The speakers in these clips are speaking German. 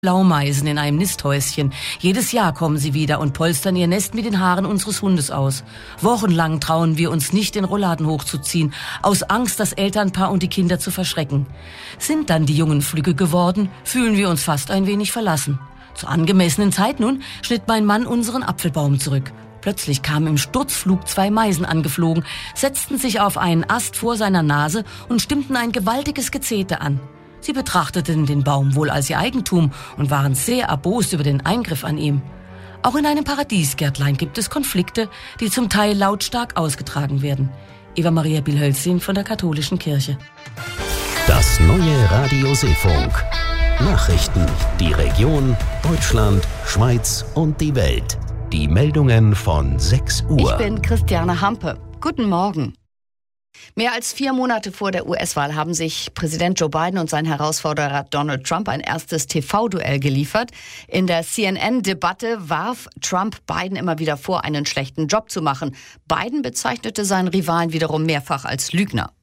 Blaumeisen in einem Nisthäuschen. Jedes Jahr kommen sie wieder und polstern ihr Nest mit den Haaren unseres Hundes aus. Wochenlang trauen wir uns nicht, den Rollladen hochzuziehen, aus Angst, das Elternpaar und die Kinder zu verschrecken. Sind dann die Jungen flügge geworden, fühlen wir uns fast ein wenig verlassen. Zur angemessenen Zeit nun schnitt mein Mann unseren Apfelbaum zurück. Plötzlich kamen im Sturzflug 2 Meisen angeflogen, setzten sich auf einen Ast vor seiner Nase und stimmten ein gewaltiges Gezete an. Sie betrachteten den Baum wohl als ihr Eigentum und waren sehr erbost über den Eingriff an ihm. Auch in einem Paradiesgärtlein gibt es Konflikte, die zum Teil lautstark ausgetragen werden. Eva Maria Biel-Hölzin von der Katholischen Kirche. Das neue Radio Seefunk. Nachrichten, die Region, Deutschland, Schweiz und die Welt. Die Meldungen von 6 Uhr. Ich bin Christiane Hampe. Guten Morgen. Mehr als 4 Monate vor der US-Wahl haben sich Präsident Joe Biden und sein Herausforderer Donald Trump ein erstes TV-Duell geliefert. In der CNN-Debatte warf Trump Biden immer wieder vor, einen schlechten Job zu machen. Biden bezeichnete seinen Rivalen wiederum mehrfach als Lügner.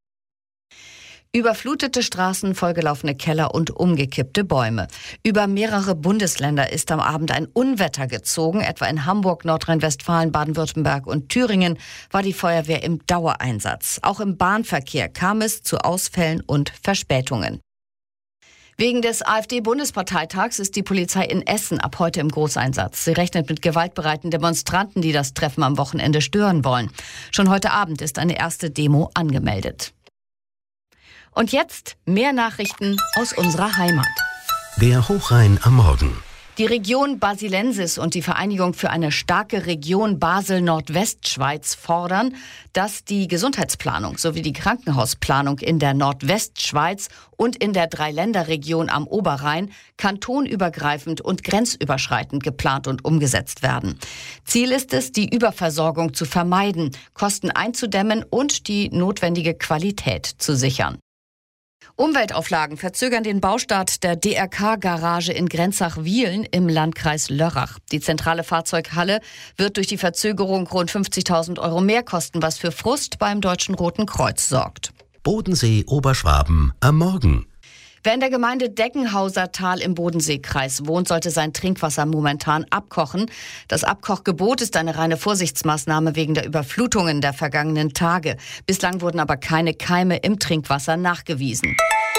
Überflutete Straßen, vollgelaufene Keller und umgekippte Bäume. Über mehrere Bundesländer ist am Abend ein Unwetter gezogen. Etwa in Hamburg, Nordrhein-Westfalen, Baden-Württemberg und Thüringen war die Feuerwehr im Dauereinsatz. Auch im Bahnverkehr kam es zu Ausfällen und Verspätungen. Wegen des AfD-Bundesparteitags ist die Polizei in Essen ab heute im Großeinsatz. Sie rechnet mit gewaltbereiten Demonstranten, die das Treffen am Wochenende stören wollen. Schon heute Abend ist eine erste Demo angemeldet. Und jetzt mehr Nachrichten aus unserer Heimat. Der Hochrhein am Morgen. Die Region Basilensis und die Vereinigung für eine starke Region Basel-Nordwestschweiz fordern, dass die Gesundheitsplanung sowie die Krankenhausplanung in der Nordwestschweiz und in der Dreiländerregion am Oberrhein kantonübergreifend und grenzüberschreitend geplant und umgesetzt werden. Ziel ist es, die Überversorgung zu vermeiden, Kosten einzudämmen und die notwendige Qualität zu sichern. Umweltauflagen verzögern den Baustart der DRK-Garage in Grenzach-Wiehlen im Landkreis Lörrach. Die zentrale Fahrzeughalle wird durch die Verzögerung rund 50.000 € mehr kosten, was für Frust beim Deutschen Roten Kreuz sorgt. Bodensee, Oberschwaben am Morgen. Wer in der Gemeinde Deckenhauser Tal im Bodenseekreis wohnt, sollte sein Trinkwasser momentan abkochen. Das Abkochgebot ist eine reine Vorsichtsmaßnahme wegen der Überflutungen der vergangenen Tage. Bislang wurden aber keine Keime im Trinkwasser nachgewiesen.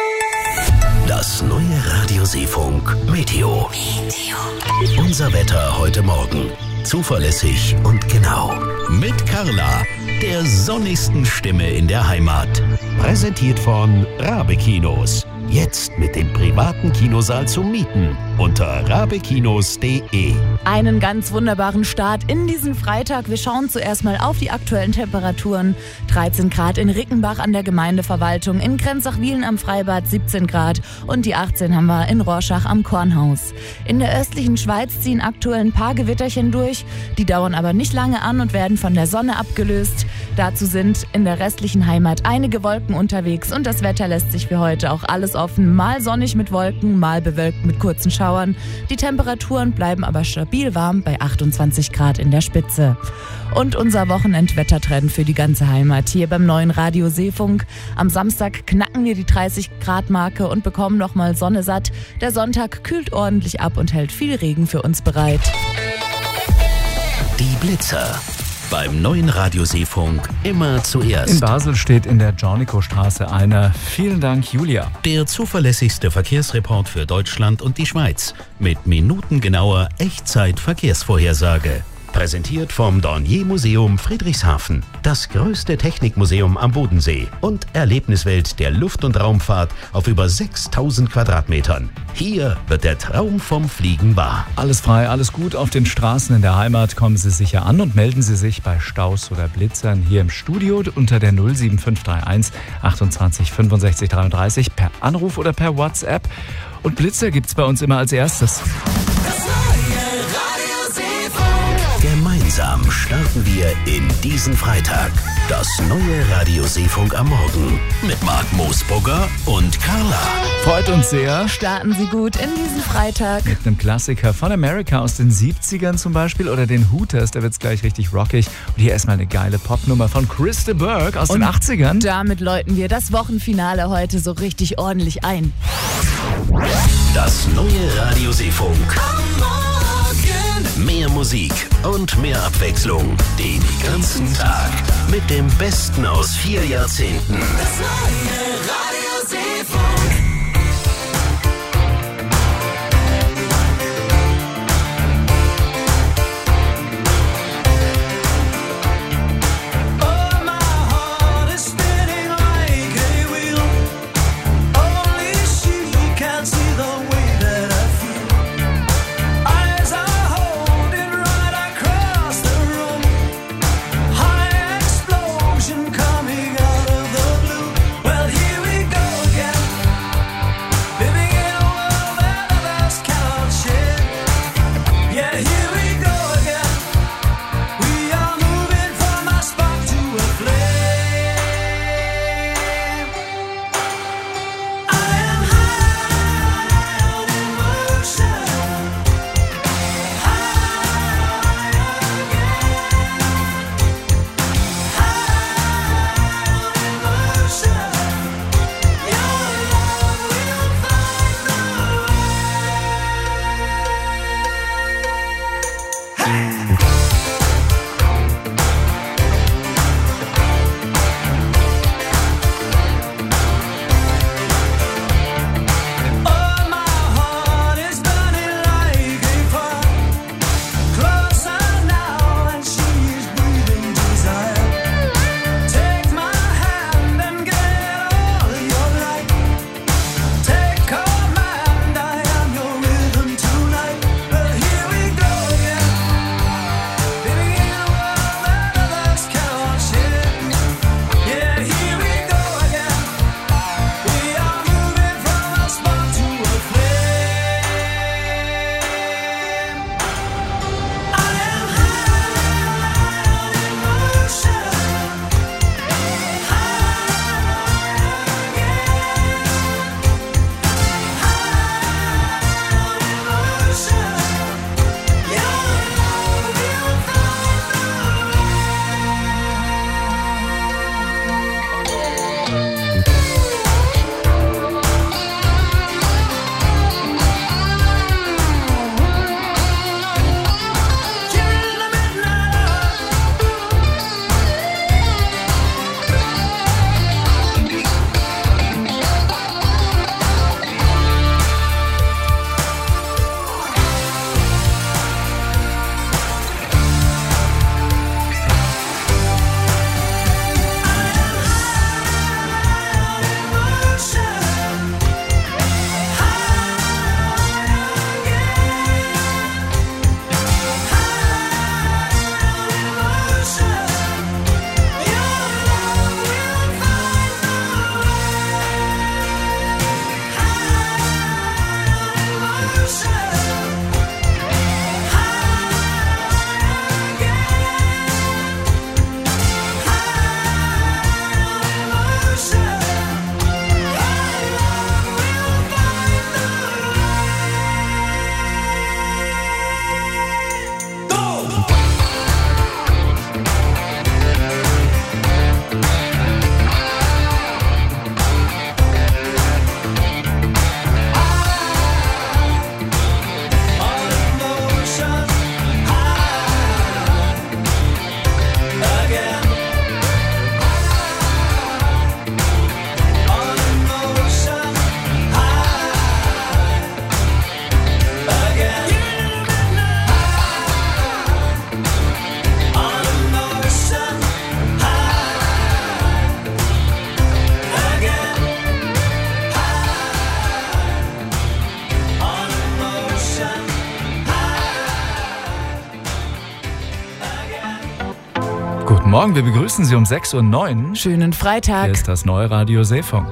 Das neue Radio Seefunk Meteo. Unser Wetter heute Morgen. Zuverlässig und genau. Mit Carla, der sonnigsten Stimme in der Heimat. Präsentiert von Rabe Kinos. Jetzt mit dem privaten Kinosaal zum Mieten unter rabekinos.de. Einen ganz wunderbaren Start in diesen Freitag. Wir schauen zuerst mal auf die aktuellen Temperaturen. 13 Grad in Rickenbach an der Gemeindeverwaltung, in Grenzach-Wiehlen am Freibad 17 Grad und die 18 haben wir in Rorschach am Kornhaus. In der östlichen Schweiz ziehen aktuell ein paar Gewitterchen durch. Die dauern aber nicht lange an und werden von der Sonne abgelöst. Dazu sind in der restlichen Heimat einige Wolken unterwegs und das Wetter lässt sich für heute auch alles offen. Mal sonnig mit Wolken, mal bewölkt mit kurzen Schauern. Die Temperaturen bleiben aber stabil warm bei 28 Grad in der Spitze. Und unser Wochenendwettertrend für die ganze Heimat hier beim neuen Radio Seefunk. Am Samstag knacken wir die 30-Grad-Marke und bekommen nochmal Sonne satt. Der Sonntag kühlt ordentlich ab und hält viel Regen für uns bereit. Die Blitzer. Beim neuen Radio Seefunk immer zuerst. In Basel steht in der Jornico-Straße einer. Vielen Dank, Julia. Der zuverlässigste Verkehrsreport für Deutschland und die Schweiz. Mit minutengenauer Echtzeit-Verkehrsvorhersage. Präsentiert vom Dornier-Museum Friedrichshafen. Das größte Technikmuseum am Bodensee und Erlebniswelt der Luft- und Raumfahrt auf über 6000 Quadratmetern. Hier wird der Traum vom Fliegen wahr. Alles frei, alles gut auf den Straßen in der Heimat. Kommen Sie sicher an und melden Sie sich bei Staus oder Blitzern hier im Studio unter der 07531 28 65 33 per Anruf oder per WhatsApp. Und Blitzer gibt's bei uns immer als erstes. Gemeinsam starten wir in diesen Freitag. Das neue Radio Seefunk am Morgen mit Marc Moosbrugger und Carla. Freut uns sehr. Starten Sie gut in diesen Freitag. Mit einem Klassiker von America aus den 70ern zum Beispiel oder den Hooters, da wird's gleich richtig rockig. Und hier erstmal eine geile Popnummer von Chris de Burgh aus den 80ern. Damit läuten wir das Wochenfinale heute so richtig ordentlich ein. Das neue Radio Seefunk. Mehr Musik und mehr Abwechslung. Den ganzen Tag. Mit dem Besten aus 4 Jahrzehnten. Das neue Radio Seefunk. Guten Morgen, wir begrüßen Sie um 6:09 Uhr. Schönen Freitag. Hier ist das neue Radio Seefunk.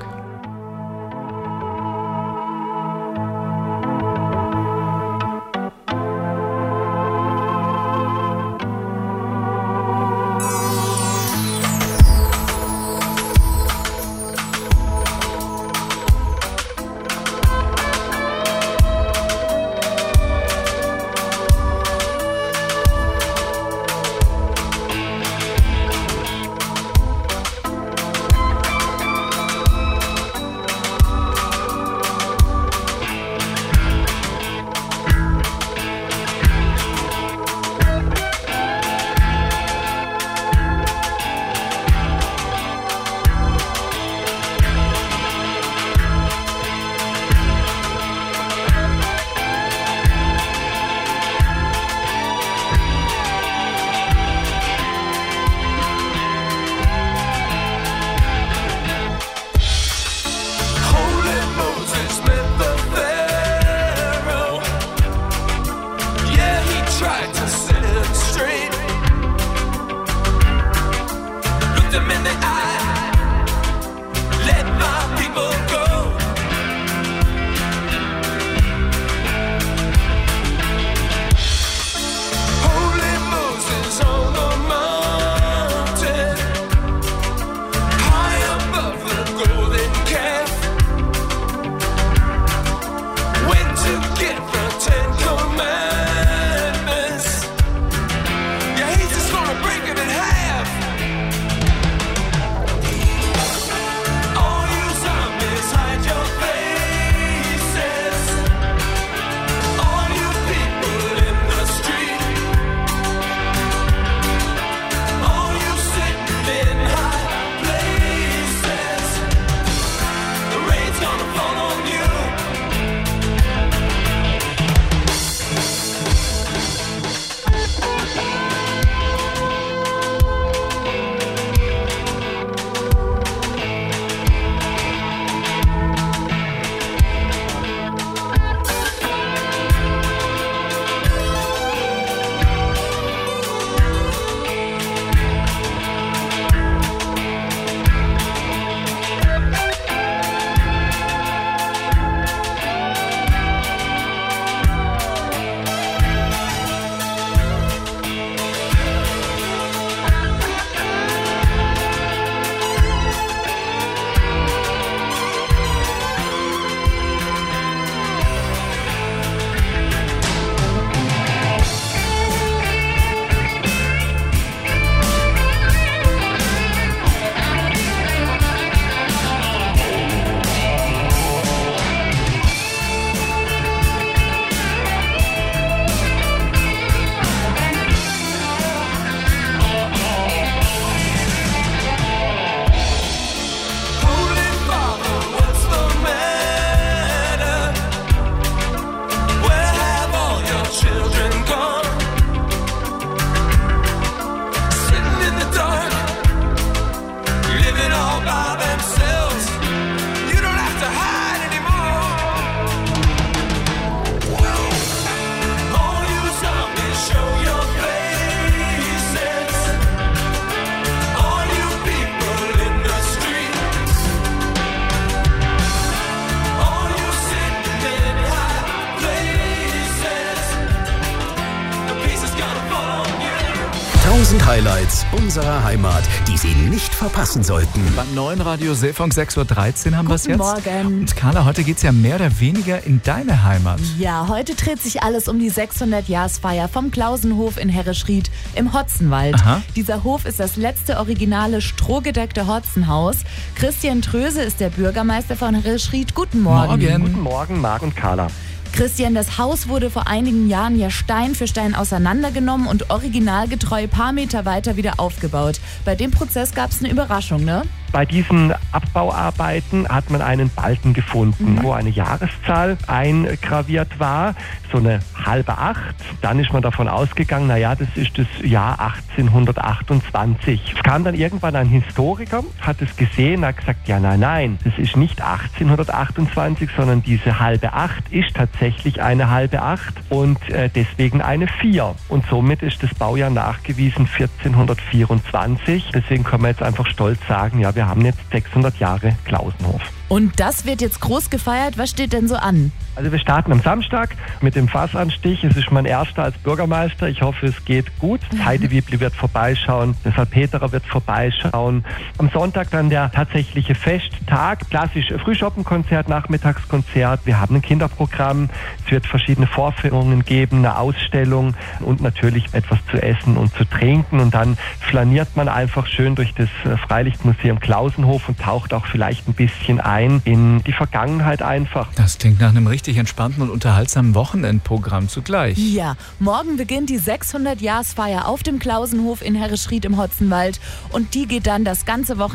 1000 Highlights unserer Heimat, die Sie nicht verpassen sollten. Beim neuen Radio Seefunk 6.13 Uhr haben wir es jetzt. Morgen. Und Carla, heute geht es ja mehr oder weniger in deine Heimat. Ja, heute dreht sich alles um die 600-Jahresfeier vom Klausenhof in Herrischried im Hotzenwald. Aha. Dieser Hof ist das letzte originale strohgedeckte Hotzenhaus. Christian Tröse ist der Bürgermeister von Herrischried. Guten Morgen. Guten Morgen, Marc und Carla. Christian, das Haus wurde vor einigen Jahren ja Stein für Stein auseinandergenommen und originalgetreu paar Meter weiter wieder aufgebaut. Bei dem Prozess gab es eine Überraschung, ne? Bei diesen Abbauarbeiten hat man einen Balken gefunden, wo eine Jahreszahl eingraviert war, so eine 7:30. Dann ist man davon ausgegangen, naja, das ist das Jahr 1828. Es kam dann irgendwann ein Historiker, hat es gesehen, hat gesagt, ja, nein, das ist nicht 1828, sondern diese 7:30 ist tatsächlich eine 7:30 und deswegen eine 4. Und somit ist das Baujahr nachgewiesen 1424. Deswegen können wir jetzt einfach stolz sagen, ja, wir haben jetzt 600 Jahre Klausenhof. Und das wird jetzt groß gefeiert. Was steht denn so an? Also wir starten am Samstag mit dem Fassanstich. Es ist mein erster als Bürgermeister. Ich hoffe, es geht gut. Heidewiebli wird vorbeischauen, der Salpeterer wird vorbeischauen. Am Sonntag dann der tatsächliche Festtag. Klassisch Frühschoppenkonzert, Nachmittagskonzert. Wir haben ein Kinderprogramm. Es wird verschiedene Vorführungen geben, eine Ausstellung und natürlich etwas zu essen und zu trinken. Und dann flaniert man einfach schön durch das Freilichtmuseum Klausenhof und taucht auch vielleicht ein bisschen ein in die Vergangenheit einfach. Das klingt nach einem richtig entspannten und unterhaltsamen Wochenendprogramm zugleich. Ja, morgen beginnt die 600-Jahresfeier auf dem Klausenhof in Herrischried im Hotzenwald und die geht dann das ganze Wochenende